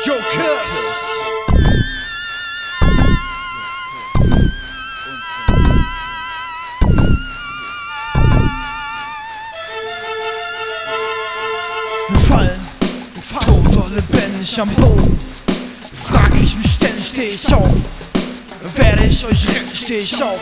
Jokers. Wir fallen, tot oder lebendig am Boden. Frag ich mich ständig, steh ich auf. Werde ich euch retten, steh ich auf.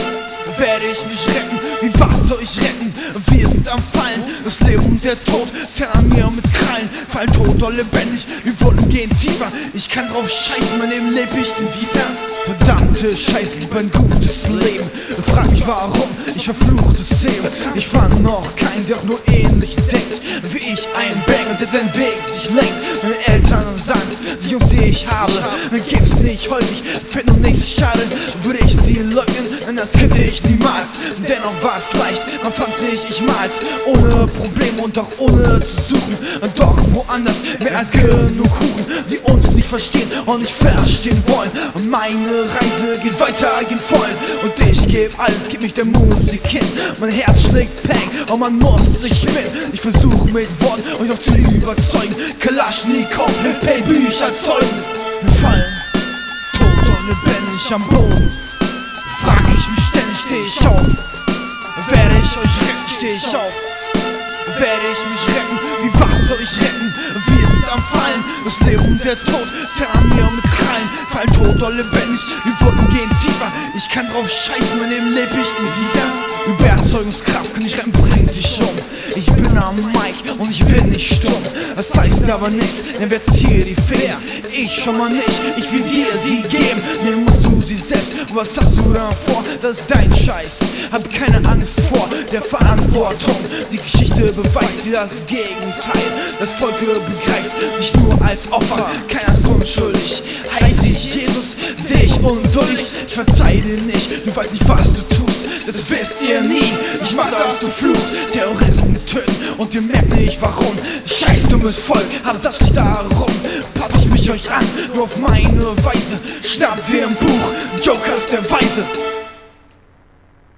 Werde ich mich retten, wie was soll ich retten? Wir sind am Fallen, das Leben und der Tod zählen an mir mit Krallen. Fallen tot oder lebendig, wir wollen gehen tiefer. Ich kann drauf scheißen, mein Leben leb ich inwiefern? Verdammte Scheiße, lieber ein gutes Leben. Frag mich warum, ich verfluchtes Leben. Ich fand noch keinen, der auch nur ähnlich denkt wie ich, ein Bang und der seinen Weg sich lenkt. Meine Eltern sagen, die Jungs, die ich habe, gibt's nicht häufig, fällt und nicht schade. Würde ich sie leugnen, denn das könnte ich niemals. Dennoch war es leicht, man fand sich ich mal's ohne Probleme und auch ohne zu suchen. Und doch woanders mehr als genug Kuchen, die uns nicht verstehen und nicht verstehen wollen. Und meine Reise geht weiter, geht voll. Und ich geb alles, gib mich der Musik hin. Mein Herz schlägt Peng und man muss sich finden. Ich versuche mit Worten euch noch zu überzeugen. Kalaschnikow, Pay, Bücher zeugen. Wir fallen, tot und lebendig am Boden. Frag ich mich ständig, steh ich auf. Werde ich euch retten, steh ich auf. Werde ich mich retten, wie was soll ich retten? Wir sind am Fallen, das Leben und der Tod zählen an mir mit Krallen. Fallen tot oder lebendig, wir wollen gehen tiefer. Ich kann drauf scheißen, mein Leben leb ich inwiefern? Überzeugungskraft kann ich retten, bring dich um. Ich bin am Mic und ich bin nicht stumm. Das heißt aber nichts, denn wer zieht hier die Feder? Ich schon mal nicht, ich will dir sie geben. Mir musst du sie selbst, und was hast du da vor? Das ist dein Scheiß, hab keine Angst vor der Verantwortung. Die Geschichte beweist dir das Gegenteil. Das Volk begreift dich nur als Opfer, keiner ist unschuldig. Heiß ich Jesus, seh ich unduldig. Ich verzeih dir nicht, du weißt nicht, was du tust. Das wisst ihr nie, ich mach das, du fluchst. Terroristen töten und ihr merkt nicht warum. Scheiß dummes Volk, aber das nicht darum. Pass ich mich euch an, nur auf meine Weise. Schnappt ihr im Buch, Jokers der Weise.